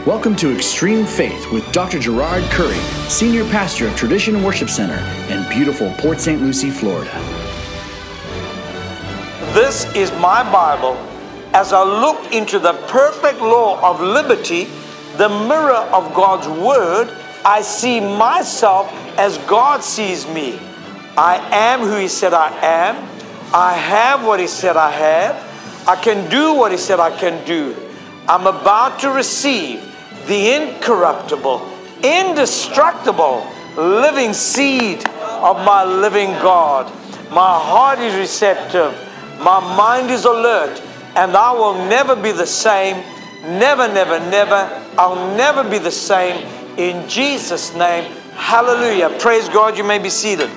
Welcome to Extreme Faith with Dr. Gerard Curry, Senior Pastor of Tradition Worship Center in beautiful Port St. Lucie, Florida. This is my Bible. As I look into the perfect law of liberty, the mirror of God's Word, I see myself as God sees me. I am who He said I am. I have what He said I have. I can do what He said I can do. I'm about to receive the incorruptible, indestructible, living seed of my living God. My heart is receptive. My mind is alert. And I will never be the same. Never, never, never. I'll never be the same. In Jesus' name, hallelujah. Praise God. You may be seated.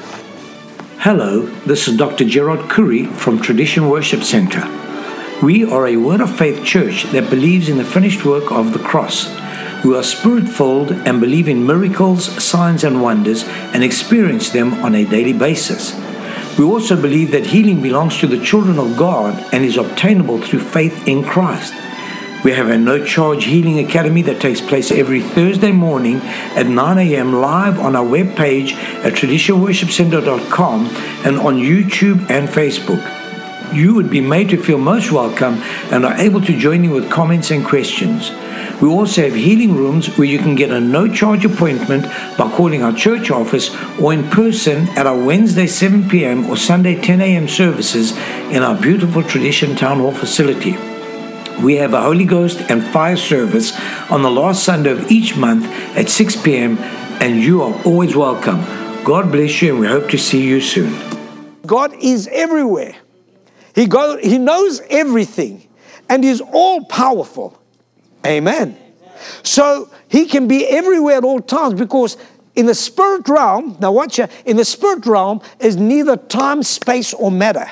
Hello, this is Dr. Gerard Curry from Tradition Worship Center. We are a Word of Faith church that believes in the finished work of the cross. We are Spirit-filled and believe in miracles, signs and wonders and experience them on a daily basis. We also believe that healing belongs to the children of God and is obtainable through faith in Christ. We have a no-charge healing academy that takes place every Thursday morning at 9 a.m. live on our webpage at traditionworshipcenter.com and on YouTube and Facebook. You would be made to feel most welcome and are able to join in with comments and questions. We also have healing rooms where you can get a no-charge appointment by calling our church office or in person at our Wednesday 7 p.m. or Sunday 10 a.m. services in our beautiful Tradition Town Hall facility. We have a Holy Ghost and fire service on the last Sunday of each month at 6 p.m. and you are always welcome. God bless you and we hope to see you soon. God is everywhere. He knows everything and is all-powerful. Amen. So He can be everywhere at all times because in the spirit realm, now watch here, in the spirit realm is neither time, space, or matter.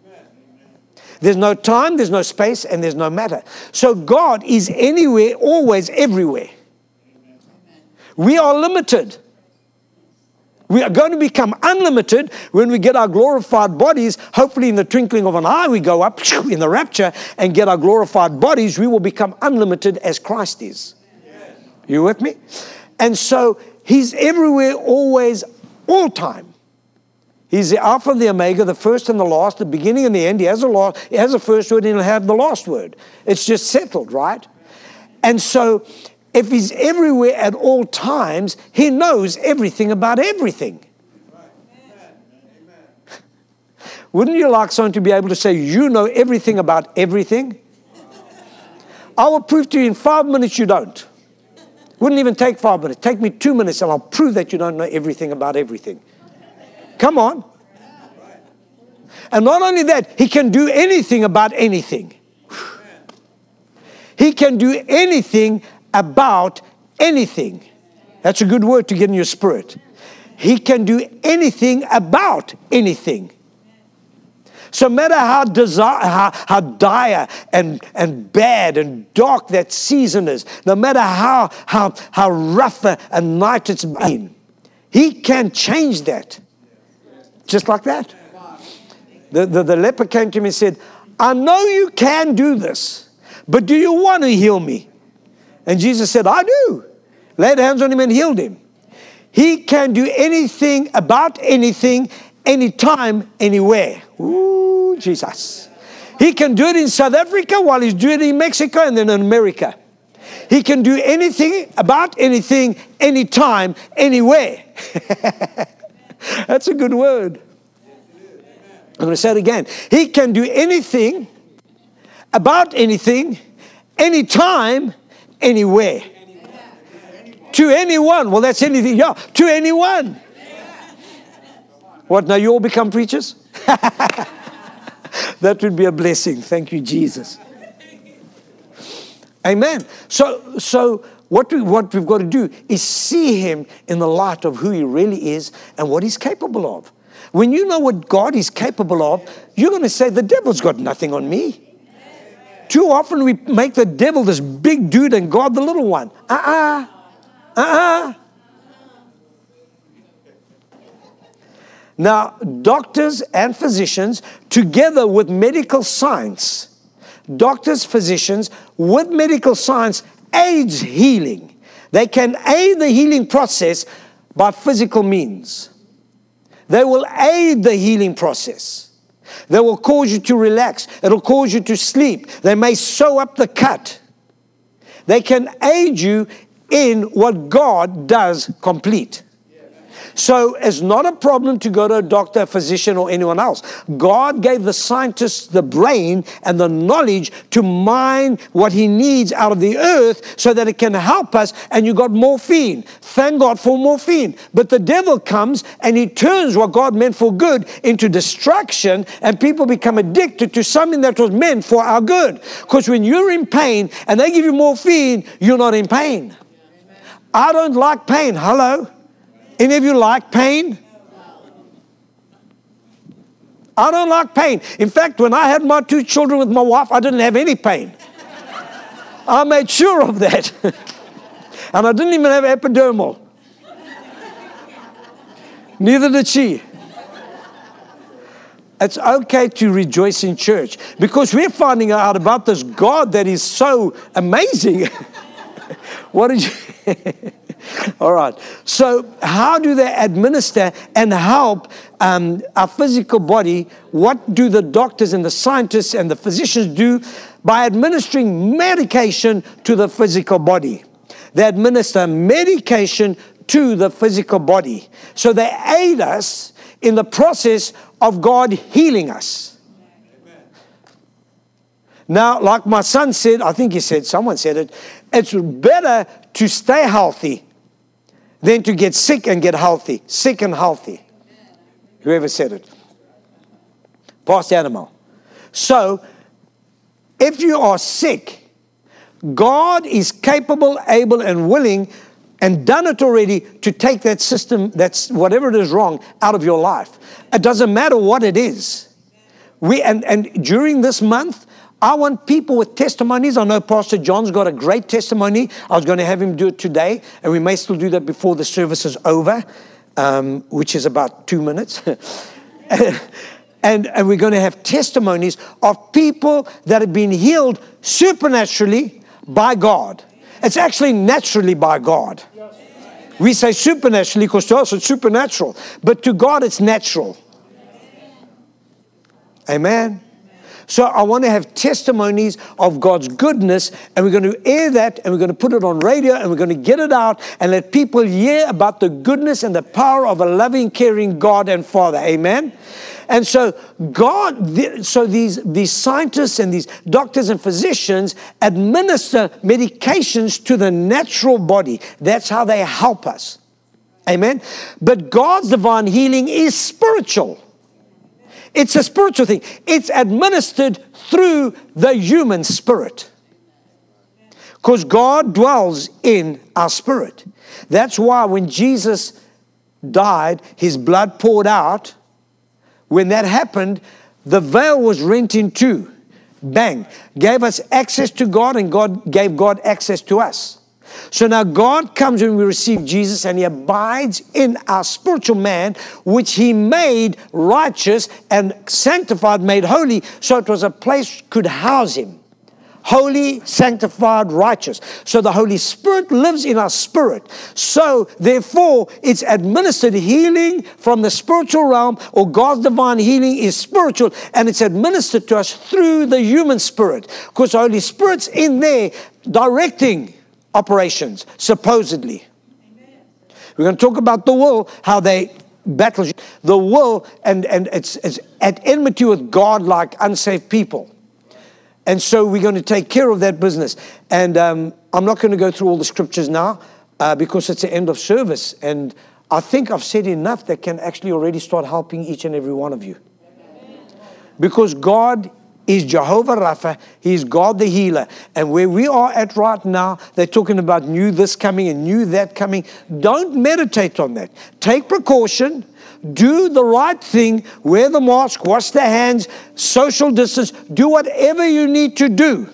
There's no time, there's no space, and there's no matter. So God is anywhere, always, everywhere. We are limited. We are going to become unlimited when we get our glorified bodies. Hopefully in the twinkling of an eye we go up in the rapture and get our glorified bodies. We will become unlimited as Christ is. Yes. You with me? And so He's everywhere, always, all time. He's the Alpha and the Omega, the first and the last, the beginning and the end. He has a first word and He'll have the last word. It's just settled, right? And so if He's everywhere at all times, He knows everything about everything. Wouldn't you like someone to be able to say, you know everything about everything? I will prove to you in 5 minutes you don't. Wouldn't even take 5 minutes. Take me 2 minutes and I'll prove that you don't know everything about everything. Come on. And not only that, He can do anything about anything. He can do anything about anything. That's a good word to get in your spirit. He can do anything about anything. So no matter how dire and bad and dark that season is, no matter how rough a night it's been, He can change that. Just like that. The leper came to me and said, I know you can do this, but do you want to heal me? And Jesus said, I do. Laid hands on him and healed him. He can do anything about anything, anytime, anywhere. Ooh, Jesus. He can do it in South Africa while He's doing it in Mexico and then in America. He can do anything about anything, anytime, anywhere. That's a good word. I'm going to say it again. He can do anything about anything, anytime, anywhere. To anyone. Well, that's anything. Yeah, to anyone. What, now you all become preachers? That would be a blessing. Thank you, Jesus. Amen. So what we've got to do is see Him in the light of who He really is and what He's capable of. When you know what God is capable of, you're going to say, the devil's got nothing on me. Too often we make the devil this big dude and God the little one. Now, doctors and physicians, together with medical science, doctors, physicians, with medical science aids healing. They can aid the healing process by physical means. They will aid the healing process. They will cause you to relax. It'll cause you to sleep. They may sew up the cut. They can aid you in what God does complete. So it's not a problem to go to a doctor, a physician, or anyone else. God gave the scientists the brain and the knowledge to mine what He needs out of the earth so that it can help us, and you got morphine. Thank God for morphine. But the devil comes and he turns what God meant for good into destruction, and people become addicted to something that was meant for our good. Because when you're in pain and they give you morphine, you're not in pain. I don't like pain. Hello? Any of you like pain? I don't like pain. In fact, when I had my 2 children with my wife, I didn't have any pain. I made sure of that. And I didn't even have epidural. Neither did she. It's okay to rejoice in church because we're finding out about this God that is so amazing. What did you... All right. So how do they administer and help our physical body? What do the doctors and the scientists and the physicians do? By administering medication to the physical body. They administer medication to the physical body. So they aid us in the process of God healing us. Now, like my son said, I think he said, someone said it, it's better to stay healthy than to get sick and get healthy. Sick and healthy. Whoever said it. Past animal. So, if you are sick, God is capable, able, and willing, and done it already to take that system, that's whatever it is wrong, out of your life. It doesn't matter what it is. And during this month, I want people with testimonies. I know Pastor John's got a great testimony. I was going to have him do it today, and we may still do that before the service is over, which is about 2 minutes. and we're going to have testimonies of people that have been healed supernaturally by God. It's actually naturally by God. We say supernaturally because to us it's supernatural, but to God it's natural. Amen. So I want to have testimonies of God's goodness, and we're going to air that, and we're going to put it on radio, and we're going to get it out and let people hear about the goodness and the power of a loving, caring God and Father. Amen. And so these scientists and these doctors and physicians administer medications to the natural body. That's how they help us. Amen. But God's divine healing is spiritual. It's a spiritual thing. It's administered through the human spirit. Because God dwells in our spirit. That's why when Jesus died, His blood poured out. When that happened, the veil was rent in two. Bang. Gave us access to God, and God gave God access to us. So now God comes when we receive Jesus, and He abides in our spiritual man, which He made righteous and sanctified, made holy, so it was a place could house Him. Holy, sanctified, righteous. So the Holy Spirit lives in our spirit. So therefore, it's administered healing from the spiritual realm, or God's divine healing is spiritual, and it's administered to us through the human spirit. Because the Holy Spirit's in there directing operations, supposedly. Amen. We're going to talk about the will, how they battle the will, and it's at enmity with God like unsaved people. And so we're going to take care of that business. And I'm not going to go through all the scriptures now because it's the end of service. And I think I've said enough that can actually already start helping each and every one of you. Because God is Jehovah Rapha. He is God the healer. And where we are at right now, they're talking about new this coming and new that coming. Don't meditate on that. Take precaution. Do the right thing. Wear the mask. Wash the hands. Social distance. Do whatever you need to do.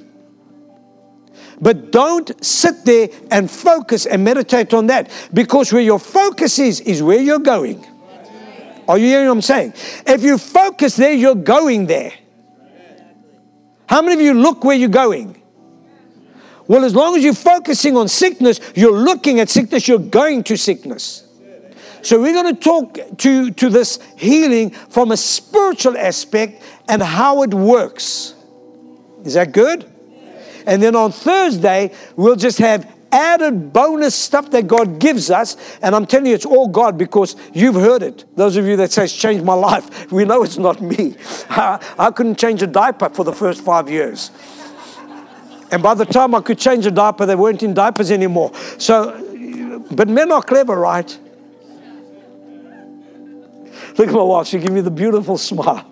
But don't sit there and focus and meditate on that. Because where your focus is where you're going. Are you hearing what I'm saying? If you focus there, you're going there. How many of you look where you're going? Well, as long as you're focusing on sickness, you're looking at sickness, you're going to sickness. So we're going to talk to this healing from a spiritual aspect and how it works. Is that good? And then on Thursday, we'll just have added bonus stuff that God gives us. And I'm telling you, it's all God, because you've heard it. Those of you that say it's changed my life, we know it's not me. I couldn't change a diaper for the first 5 years. And by the time I could change a diaper, they weren't in diapers anymore. So, but men are clever, right? Look at my wife, she gave me the beautiful smile.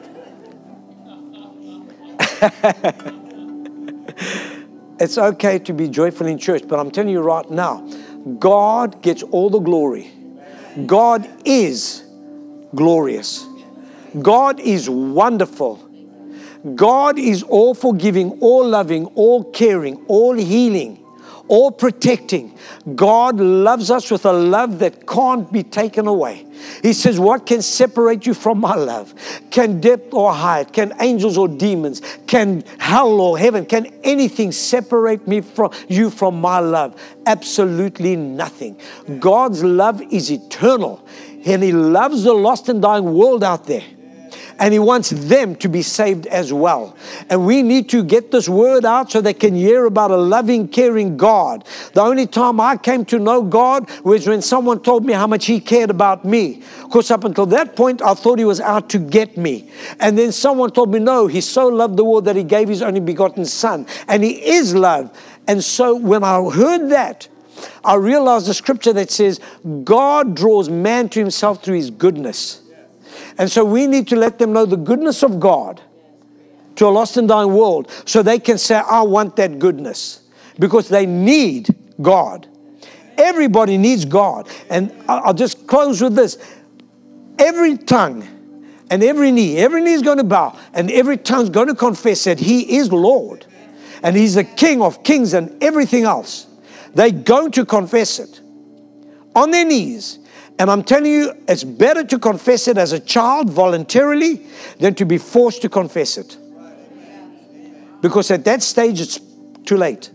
It's okay to be joyful in church, but I'm telling you right now, God gets all the glory. God is glorious. God is wonderful. God is all forgiving, all loving, all caring, all healing, all protecting. God loves us with a love that can't be taken away. He says, what can separate you from my love? Can depth or height? Can angels or demons? Can hell or heaven? Can anything separate me from you from my love? Absolutely nothing. God's love is eternal, and He loves the lost and dying world out there. And He wants them to be saved as well. And we need to get this word out so they can hear about a loving, caring God. The only time I came to know God was when someone told me how much He cared about me. Of course, up until that point, I thought He was out to get me. And then someone told me, no, He so loved the world that He gave His only begotten Son. And He is love. And so when I heard that, I realized the scripture that says, God draws man to Himself through His goodness. And so we need to let them know the goodness of God to a lost and dying world, so they can say, I want that goodness, because they need God. Everybody needs God. And I'll just close with this. Every tongue and every knee is going to bow, and every tongue is going to confess that He is Lord and He's the King of kings and everything else. They're going to confess it on their knees. And I'm telling you, it's better to confess it as a child voluntarily than to be forced to confess it. Because at that stage, it's too late.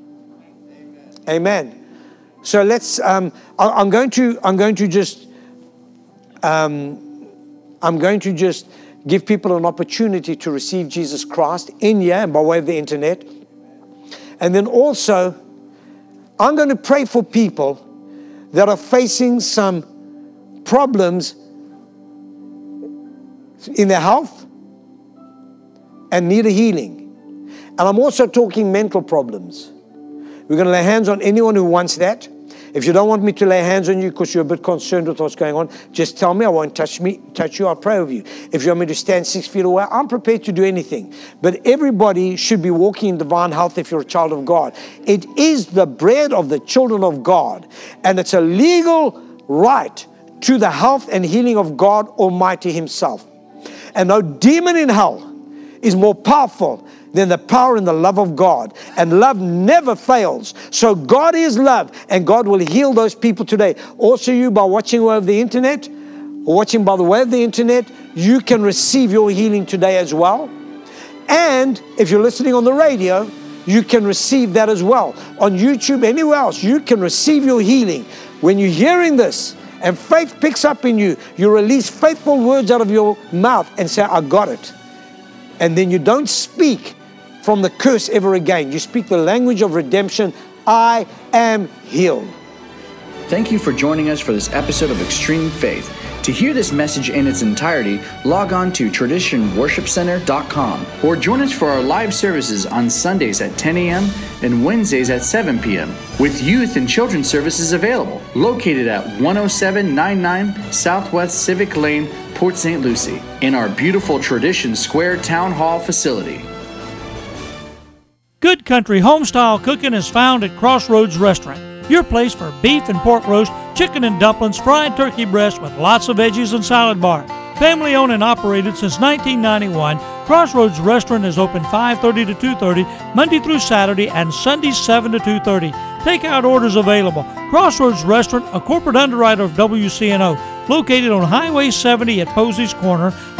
Amen. So let's, I'm going to just give people an opportunity to receive Jesus Christ in here and by way of the internet. And then also, I'm going to pray for people that are facing some problems in their health and need a healing. And I'm also talking mental problems. We're going to lay hands on anyone who wants that. If you don't want me to lay hands on you because you're a bit concerned with what's going on, just tell me. I won't touch you. I'll pray with you. If you want me to stand 6 feet away, I'm prepared to do anything. But everybody should be walking in divine health if you're a child of God. It is the bread of the children of God. And it's a legal right to the health and healing of God Almighty Himself. And no demon in hell is more powerful than the power and the love of God. And love never fails. So God is love, and God will heal those people today. Also, you, by watching over the internet, or watching by the way of the internet, you can receive your healing today as well. And if you're listening on the radio, you can receive that as well. On YouTube, anywhere else, you can receive your healing. When you're hearing this, and faith picks up in you, you release faithful words out of your mouth and say, I got it. And then you don't speak from the curse ever again. You speak the language of redemption. I am healed. Thank you for joining us for this episode of Extreme Faith. To hear this message in its entirety, log on to traditionworshipcenter.com or join us for our live services on Sundays at 10 a.m. and Wednesdays at 7 p.m. with youth and children's services available, located at 10799 Southwest Civic Lane, Port St. Lucie, in our beautiful Tradition Square Town Hall facility. Good Country Homestyle Cooking is found at Crossroads Restaurant, your place for beef and pork roast, chicken and dumplings, fried turkey breast with lots of veggies and salad bar. Family owned and operated since 1991, Crossroads Restaurant is open 5:30 to 2:30, Monday through Saturday, and Sundays 7 to 2:30. Takeout orders available. Crossroads Restaurant, a corporate underwriter of WCNO, located on Highway 70 at Posey's Corner,